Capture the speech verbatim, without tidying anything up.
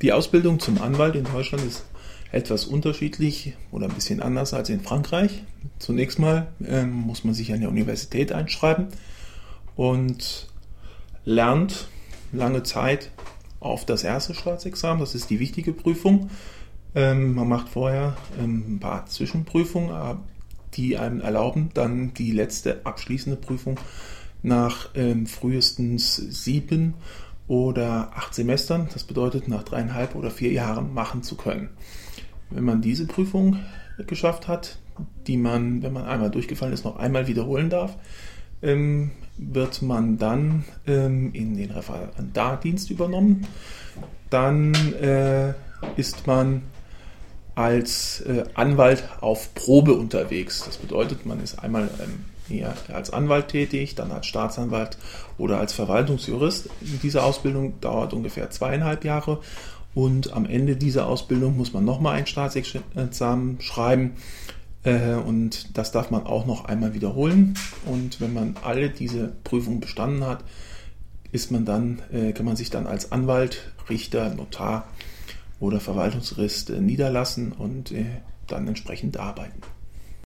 Die Ausbildung zum Anwalt in Deutschland ist etwas unterschiedlich oder ein bisschen anders als in Frankreich. Zunächst mal ähm, muss man sich an der Universität einschreiben und lernt lange Zeit auf das erste Staatsexamen. Das ist die wichtige Prüfung. Ähm, man macht vorher ähm, ein paar Zwischenprüfungen, die einem erlauben, dann die letzte abschließende Prüfung nach ähm, frühestens sieben oder acht Semestern, das bedeutet nach dreieinhalb oder vier Jahren machen zu können. Wenn man diese Prüfung geschafft hat, die man, wenn man einmal durchgefallen ist, noch einmal wiederholen darf, ähm, wird man dann ähm, in den Referendardienst übernommen. Dann äh, ist man als äh, Anwalt auf Probe unterwegs. Das bedeutet, man ist einmal ähm, eher als Anwalt tätig, dann als Staatsanwalt oder als Verwaltungsjurist. Diese Ausbildung dauert ungefähr zweieinhalb Jahre und am Ende dieser Ausbildung muss man nochmal ein Staatsexamen schreiben äh, und das darf man auch noch einmal wiederholen. Und wenn man alle diese Prüfungen bestanden hat, ist man dann, äh, kann man sich dann als Anwalt, Richter, Notar oder Verwaltungsjurist äh, niederlassen und äh, dann entsprechend arbeiten.